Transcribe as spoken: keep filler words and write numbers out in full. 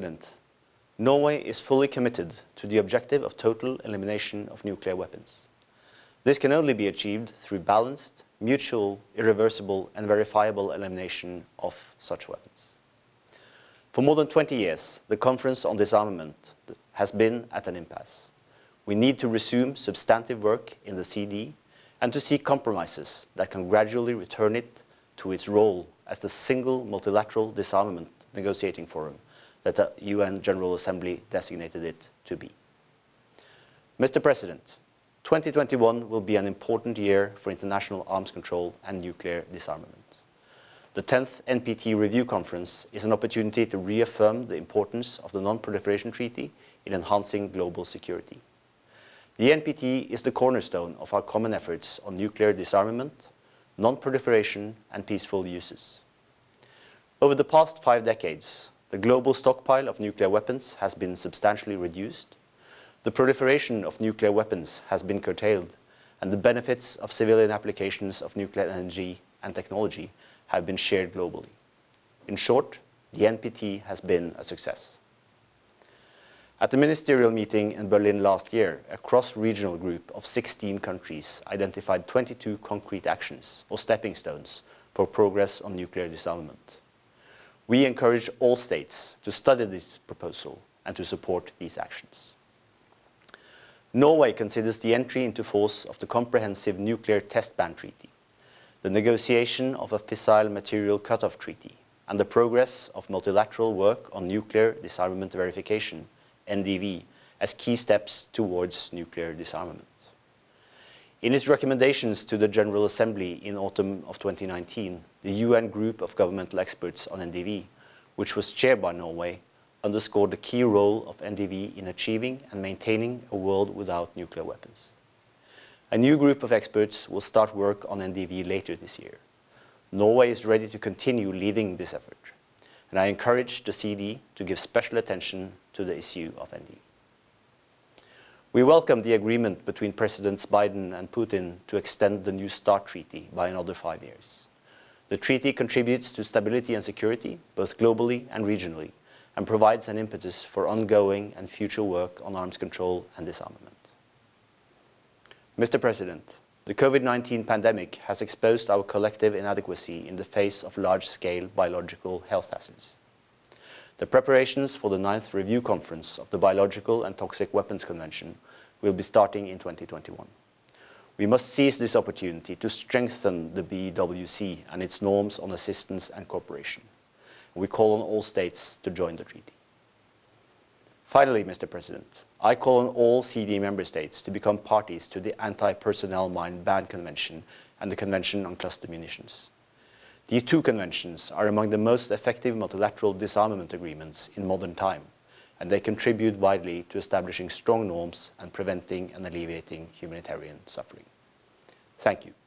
President, Norway is fully committed to the objective of total elimination of nuclear weapons. This can only be achieved through balanced, mutual, irreversible and verifiable elimination of such weapons. For more than twenty years, the Conference on Disarmament has been at an impasse. We need to resume substantive work in the C D and to seek compromises that can gradually return it to its role as the single multilateral disarmament negotiating forum that the U N General Assembly designated it to be. Mister President, twenty twenty-one will be an important year for international arms control and nuclear disarmament. The tenth N P T Review Conference is an opportunity to reaffirm the importance of the Non-Proliferation Treaty in enhancing global security. The N P T is the cornerstone of our common efforts on nuclear disarmament, non-proliferation and peaceful uses. Over the past five decades, the global stockpile of nuclear weapons has been substantially reduced, the proliferation of nuclear weapons has been curtailed, and the benefits of civilian applications of nuclear energy and technology have been shared globally. In short, the N P T has been a success. At the ministerial meeting in Berlin last year, a cross-regional group of sixteen countries identified twenty-two concrete actions or stepping stones for progress on nuclear disarmament. We encourage all states to study this proposal and to support these actions. Norway considers the entry into force of the Comprehensive Nuclear Test Ban Treaty, the negotiation of a Fissile Material Cutoff Treaty, and the progress of multilateral work on nuclear disarmament verification, N D V, as key steps towards nuclear disarmament. In its recommendations to the General Assembly in autumn of twenty nineteen, the U N Group of Governmental Experts on N D V, which was chaired by Norway, underscored the key role of N D V in achieving and maintaining a world without nuclear weapons. A new group of experts will start work on N D V later this year. Norway is ready to continue leading this effort, and I encourage the C D to give special attention to the issue of N D V. We welcome the agreement between Presidents Biden and Putin to extend the New START Treaty by another five years. The treaty contributes to stability and security, both globally and regionally, and provides an impetus for ongoing and future work on arms control and disarmament. Mister President, the COVID nineteen pandemic has exposed our collective inadequacy in the face of large-scale biological health hazards. The preparations for the ninth Review Conference of the Biological and Toxic Weapons Convention will be starting in twenty twenty-one. We must seize this opportunity to strengthen the B W C and its norms on assistance and cooperation. We call on all states to join the treaty. Finally, Mister President, I call on all C D member states to become parties to the Anti-Personnel Mine Ban Convention and the Convention on Cluster Munitions. These two conventions are among the most effective multilateral disarmament agreements in modern time, and they contribute vitally to establishing strong norms and preventing and alleviating humanitarian suffering. Thank you.